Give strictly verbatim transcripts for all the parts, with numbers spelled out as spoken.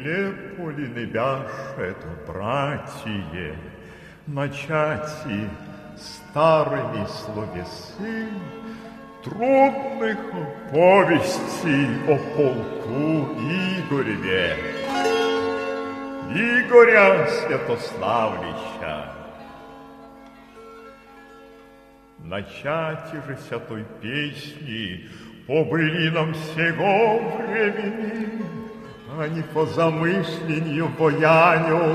нелепо ли не бяшет, братье, начать и старыми словесы трудных повестей о полку Игореве, Игоря Святославлича. Начать же ся той песни по былинам сего времени, а не по замышлению Бояню.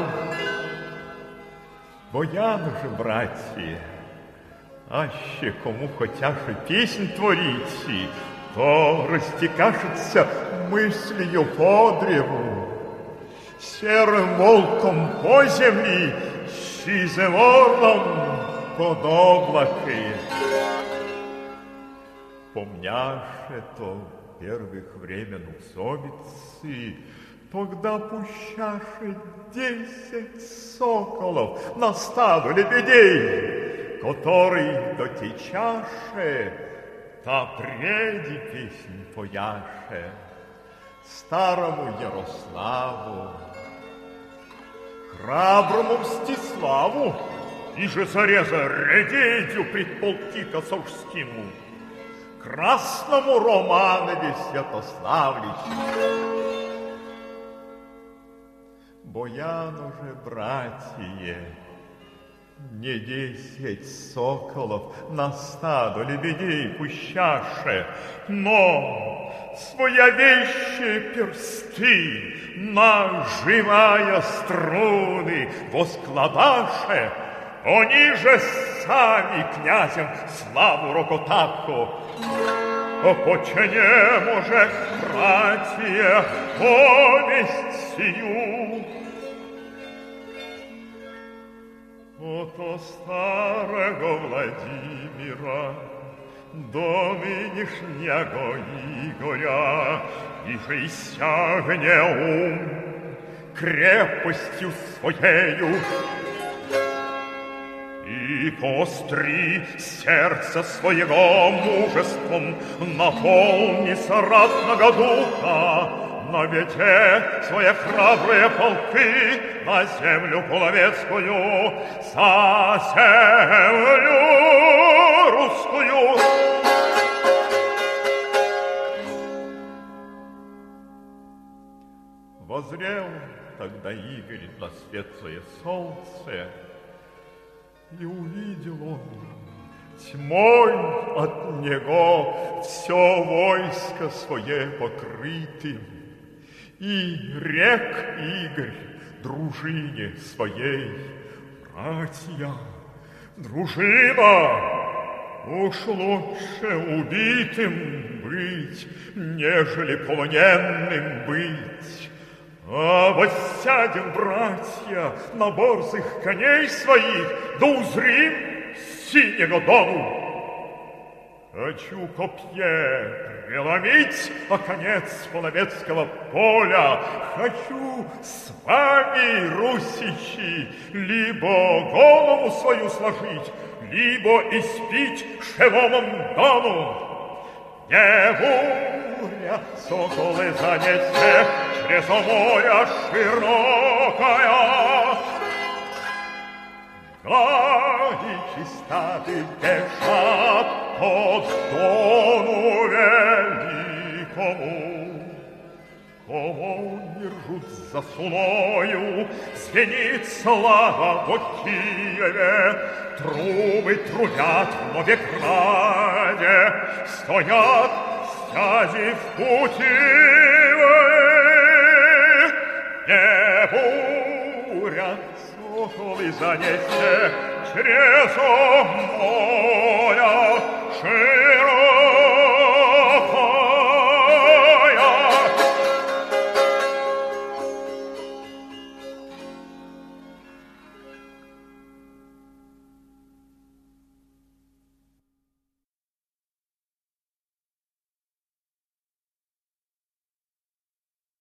Бояну же, братья, аще кому хотяше песнь творить, то растекашется мыслью по древу, серым волком по земли, сизым орлом под облаки. Помняше то первых времен усобицы, тогда пущаше десять соколов на стаду лебедей, который дотечаше, та преди песнь пояше старому Ярославу, храброму Мстиславу, и же зареза редедью пред полки косовскому, красному Романове Святославличу. Бояну же, братья, не десять соколов на стадо лебедей пущаше, но своевещие персты на живая струны воскладаше, они же сами князем славу рокотаку. Починемо же, братья, повесть сию. Ото старого Владимира до нынешнего Игоря и же иссягне ум крепостью своею, и постри сердце своего мужеством, наполни соратного духа, наведе свои храбрые полки на землю половецкую, за землю русскую. Возрел тогда Игорь на светлое солнце, и увидел он тьмой от него все войско свое покрытым, и рек Игорь дружине своей: братья, дружина, уж лучше убитым быть, нежели полоненным быть. А воссядем, братья, на борзых коней своих, да узрим синего Дону. Хочу копье преломить о конец половецкого поля, хочу с вами, русичи, либо голову свою сложить, либо испить шевомом Дону. Не буря соколы занесе через море широкая, гаи чистоты бежат по Дону великому. Кого не ржут за суною, звенит слава во Киеве, трубы трубят в Новеграде, стоят стязи в путевой. Не буря соколы занесе через море широко.